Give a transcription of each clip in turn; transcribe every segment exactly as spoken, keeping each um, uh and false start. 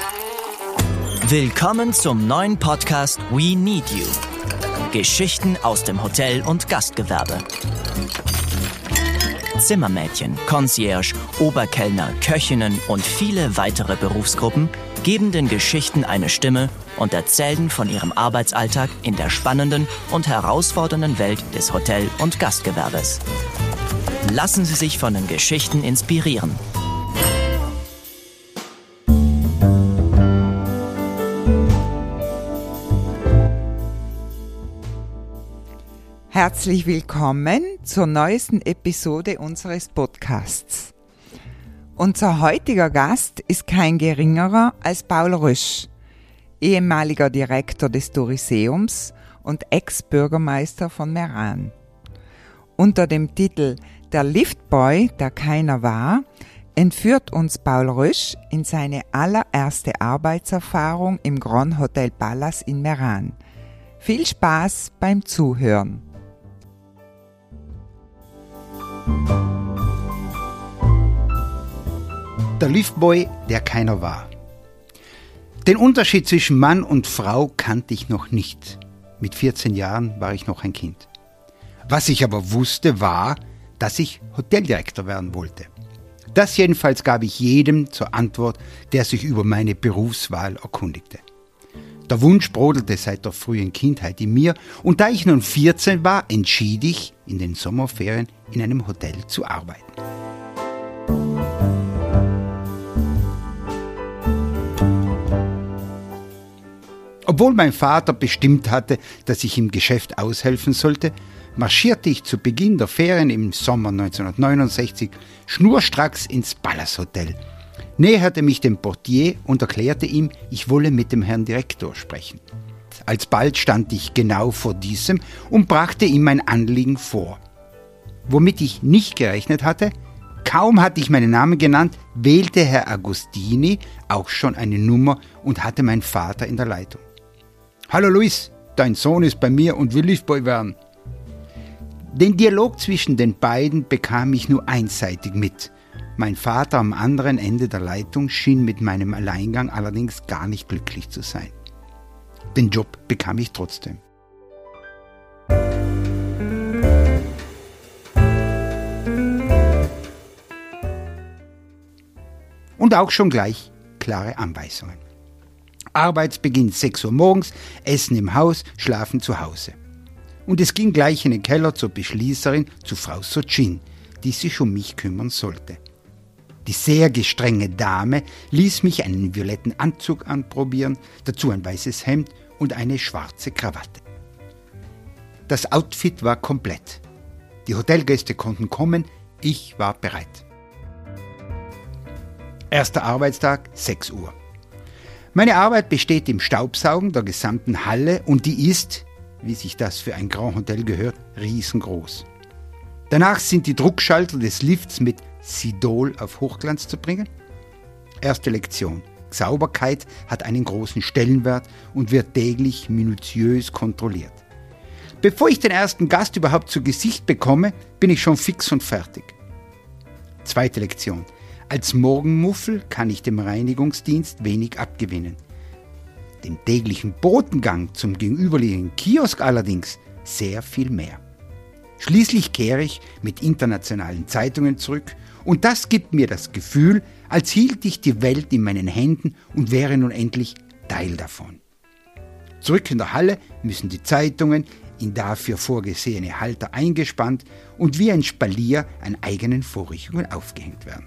Willkommen zum neuen Podcast We Need You. Geschichten aus dem Hotel- und Gastgewerbe. Zimmermädchen, Concierge, Oberkellner, Köchinnen und viele weitere Berufsgruppen geben den Geschichten eine Stimme und erzählen von ihrem Arbeitsalltag in der spannenden und herausfordernden Welt des Hotel- und Gastgewerbes. Lassen Sie sich von den Geschichten inspirieren. Herzlich willkommen zur neuesten Episode unseres Podcasts. Unser heutiger Gast ist kein geringerer als Paul Rösch, ehemaliger Direktor des Touriseums und Ex-Bürgermeister von Meran. Unter dem Titel Der Liftboy, der keiner war, entführt uns Paul Rösch in seine allererste Arbeitserfahrung im Grand Hotel Palace in Meran. Viel Spaß beim Zuhören. Der Liftboy, der keiner war. Den Unterschied zwischen Mann und Frau kannte ich noch nicht. Mit vierzehn Jahren war ich noch ein Kind. Was ich aber wusste, war, dass ich Hoteldirektor werden wollte. Das jedenfalls gab ich jedem zur Antwort, der sich über meine Berufswahl erkundigte. Der Wunsch brodelte seit der frühen Kindheit in mir und da ich nun vierzehn war, entschied ich, in den Sommerferien in einem Hotel zu arbeiten. Obwohl mein Vater bestimmt hatte, dass ich im Geschäft aushelfen sollte, marschierte ich zu Beginn der Ferien im Sommer neunzehnhundertneunundsechzig schnurstracks ins Palace Hotel, näherte mich dem Portier und erklärte ihm, ich wolle mit dem Herrn Direktor sprechen. Alsbald stand ich genau vor diesem und brachte ihm mein Anliegen vor. Womit ich nicht gerechnet hatte, kaum hatte ich meinen Namen genannt, wählte Herr Agostini auch schon eine Nummer und hatte meinen Vater in der Leitung. »Hallo Luis, dein Sohn ist bei mir und will Liftboy werden.« Den Dialog zwischen den beiden bekam ich nur einseitig mit. Mein Vater am anderen Ende der Leitung schien mit meinem Alleingang allerdings gar nicht glücklich zu sein. Den Job bekam ich trotzdem. Und auch schon gleich klare Anweisungen. Arbeitsbeginn sechs Uhr morgens, Essen im Haus, Schlafen zu Hause. Und es ging gleich in den Keller zur Beschließerin, zu Frau Sochin, die sich um mich kümmern sollte. Die sehr gestrenge Dame ließ mich einen violetten Anzug anprobieren, dazu ein weißes Hemd und eine schwarze Krawatte. Das Outfit war komplett. Die Hotelgäste konnten kommen, ich war bereit. Erster Arbeitstag, sechs Uhr. Meine Arbeit besteht im Staubsaugen der gesamten Halle und die ist, wie sich das für ein Grand Hotel gehört, riesengroß. Danach sind die Druckschalter des Lifts mit Sidol auf Hochglanz zu bringen. Erste Lektion. Sauberkeit hat einen großen Stellenwert und wird täglich minutiös kontrolliert. Bevor ich den ersten Gast überhaupt zu Gesicht bekomme, bin ich schon fix und fertig. Zweite Lektion. Als Morgenmuffel kann ich dem Reinigungsdienst wenig abgewinnen. Dem täglichen Botengang zum gegenüberliegenden Kiosk allerdings sehr viel mehr. Schließlich kehre ich mit internationalen Zeitungen zurück und das gibt mir das Gefühl, als hielt ich die Welt in meinen Händen und wäre nun endlich Teil davon. Zurück in der Halle müssen die Zeitungen in dafür vorgesehene Halter eingespannt und wie ein Spalier an eigenen Vorrichtungen aufgehängt werden.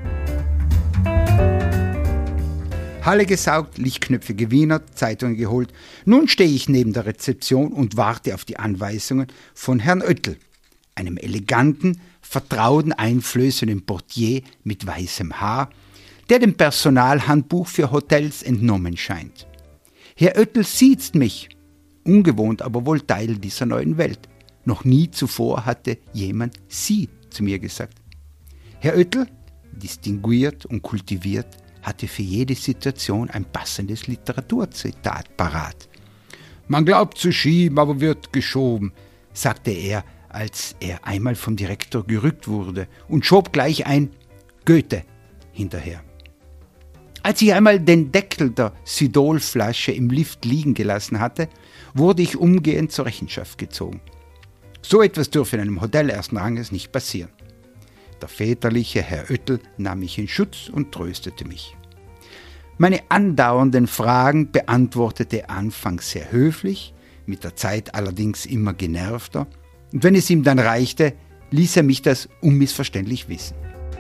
Halle gesaugt, Lichtknöpfe gewienert, Zeitungen geholt. Nun stehe ich neben der Rezeption und warte auf die Anweisungen von Herrn Oettel, einem eleganten, vertrauten, einflößenden Portier mit weißem Haar, der dem Personalhandbuch für Hotels entnommen scheint. Herr Oettel siezt mich, ungewohnt, aber wohl Teil dieser neuen Welt. Noch nie zuvor hatte jemand Sie zu mir gesagt. Herr Oettel, distinguiert und kultiviert, hatte für jede Situation ein passendes Literaturzitat parat. »Man glaubt zu schieben, aber wird geschoben«, sagte er, als er einmal vom Direktor gerückt wurde und schob gleich ein Goethe hinterher. Als ich einmal den Deckel der Sidol-Flasche im Lift liegen gelassen hatte, wurde ich umgehend zur Rechenschaft gezogen. So etwas dürfe in einem Hotel ersten Ranges nicht passieren. Der väterliche Herr Oettel nahm mich in Schutz und tröstete mich. Meine andauernden Fragen beantwortete er anfangs sehr höflich, mit der Zeit allerdings immer genervter, und wenn es ihm dann reichte, ließ er mich das unmissverständlich wissen.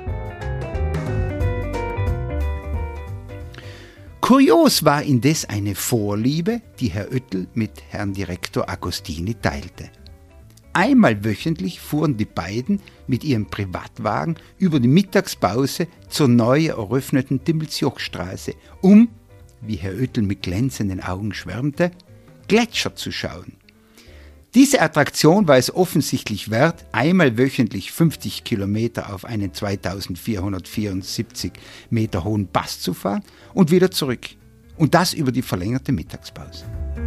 Kurios war indes eine Vorliebe, die Herr Oettel mit Herrn Direktor Agostini teilte. Einmal wöchentlich fuhren die beiden mit ihrem Privatwagen über die Mittagspause zur neu eröffneten Dimmelsjochstraße, um, wie Herr Oettel mit glänzenden Augen schwärmte, Gletscher zu schauen. Diese Attraktion war es offensichtlich wert, einmal wöchentlich fünfzig Kilometer auf einen zweitausendvierhundertvierundsiebzig Meter hohen Pass zu fahren und wieder zurück. Und das über die verlängerte Mittagspause.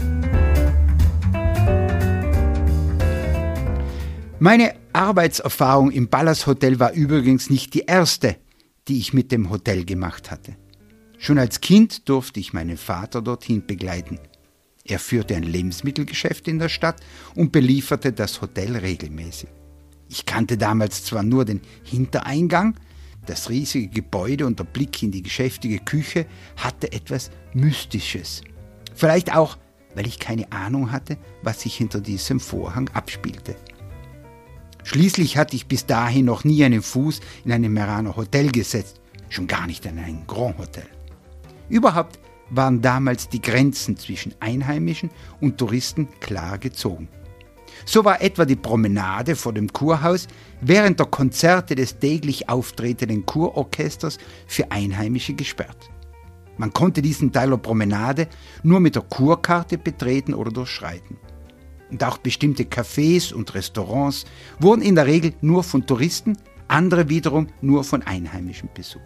Meine Arbeitserfahrung im Palace Hotel war übrigens nicht die erste, die ich mit dem Hotel gemacht hatte. Schon als Kind durfte ich meinen Vater dorthin begleiten. Er führte ein Lebensmittelgeschäft in der Stadt und belieferte das Hotel regelmäßig. Ich kannte damals zwar nur den Hintereingang, das riesige Gebäude und der Blick in die geschäftige Küche hatte etwas Mystisches. Vielleicht auch, weil ich keine Ahnung hatte, was sich hinter diesem Vorhang abspielte. Schließlich hatte ich bis dahin noch nie einen Fuß in einem Meraner Hotel gesetzt, schon gar nicht in einem Grand Hotel. Überhaupt waren damals die Grenzen zwischen Einheimischen und Touristen klar gezogen. So war etwa die Promenade vor dem Kurhaus während der Konzerte des täglich auftretenden Kurorchesters für Einheimische gesperrt. Man konnte diesen Teil der Promenade nur mit der Kurkarte betreten oder durchschreiten. Und auch bestimmte Cafés und Restaurants wurden in der Regel nur von Touristen, andere wiederum nur von Einheimischen besucht.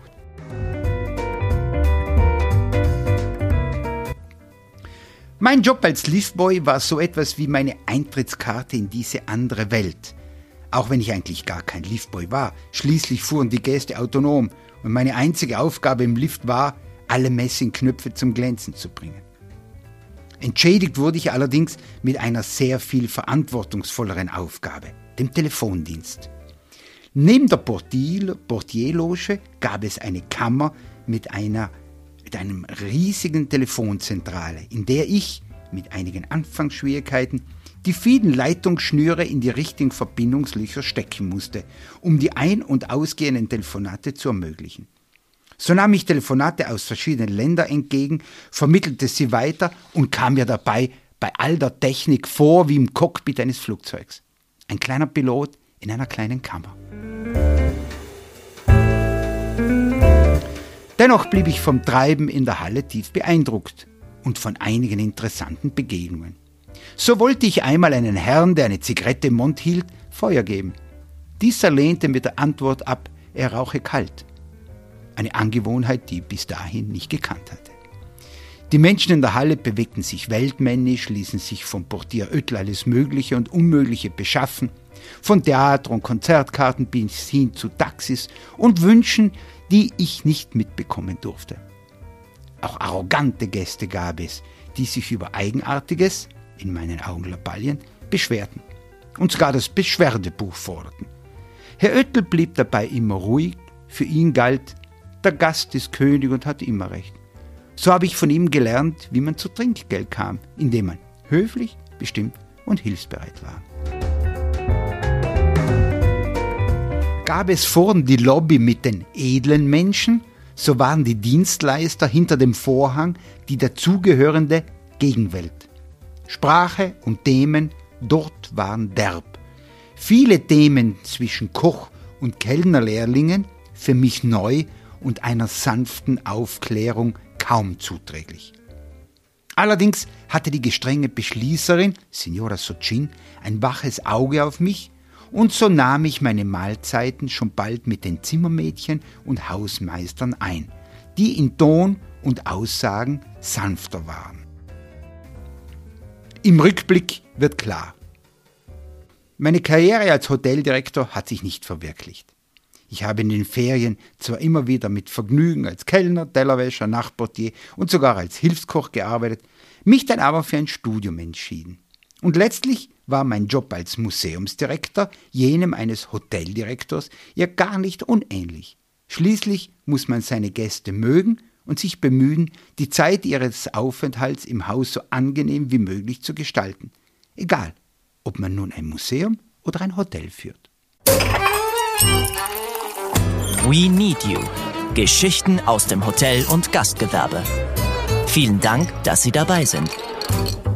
Mein Job als Liftboy war so etwas wie meine Eintrittskarte in diese andere Welt. Auch wenn ich eigentlich gar kein Liftboy war. Schließlich fuhren die Gäste autonom und meine einzige Aufgabe im Lift war, alle Messingknöpfe zum Glänzen zu bringen. Entschädigt wurde ich allerdings mit einer sehr viel verantwortungsvolleren Aufgabe, dem Telefondienst. Neben der Portier, Portierloge gab es eine Kammer mit einer mit einem riesigen Telefonzentrale, in der ich, mit einigen Anfangsschwierigkeiten, die vielen Leitungsschnüre in die richtigen Verbindungslöcher stecken musste, um die ein- und ausgehenden Telefonate zu ermöglichen. So nahm ich Telefonate aus verschiedenen Ländern entgegen, vermittelte sie weiter und kam mir dabei bei all der Technik vor wie im Cockpit eines Flugzeugs. Ein kleiner Pilot in einer kleinen Kammer. Dennoch blieb ich vom Treiben in der Halle tief beeindruckt und von einigen interessanten Begegnungen. So wollte ich einmal einen Herrn, der eine Zigarette im Mund hielt, Feuer geben. Dieser lehnte mit der Antwort ab, er rauche kalt. Eine Angewohnheit, die ich bis dahin nicht gekannt hatte. Die Menschen in der Halle bewegten sich weltmännisch, ließen sich vom Portier Oettel alles Mögliche und Unmögliche beschaffen, von Theater- und Konzertkarten bis hin zu Taxis und Wünschen, die ich nicht mitbekommen durfte. Auch arrogante Gäste gab es, die sich über Eigenartiges, in meinen Augen Lappalien, beschwerten und sogar das Beschwerdebuch forderten. Herr Oettel blieb dabei immer ruhig, für ihn galt, der Gast ist König und hat immer recht. So habe ich von ihm gelernt, wie man zu Trinkgeld kam, indem man höflich, bestimmt und hilfsbereit war. Gab es vorn die Lobby mit den edlen Menschen, so waren die Dienstleister hinter dem Vorhang die dazugehörende Gegenwelt. Sprache und Themen dort waren derb. Viele Themen zwischen Koch und Kellnerlehrlingen für mich neu und einer sanften Aufklärung kaum zuträglich. Allerdings hatte die gestrenge Beschließerin, Signora Socin, ein waches Auge auf mich und so nahm ich meine Mahlzeiten schon bald mit den Zimmermädchen und Hausmeistern ein, die in Ton und Aussagen sanfter waren. Im Rückblick wird klar, meine Karriere als Hoteldirektor hat sich nicht verwirklicht. Ich habe in den Ferien zwar immer wieder mit Vergnügen als Kellner, Tellerwäscher, Nachtportier und sogar als Hilfskoch gearbeitet, mich dann aber für ein Studium entschieden. Und letztlich war mein Job als Museumsdirektor jenem eines Hoteldirektors ja gar nicht unähnlich. Schließlich muss man seine Gäste mögen und sich bemühen, die Zeit ihres Aufenthalts im Haus so angenehm wie möglich zu gestalten. Egal, ob man nun ein Museum oder ein Hotel führt. We Need You. Geschichten aus dem Hotel- und Gastgewerbe. Vielen Dank, dass Sie dabei sind.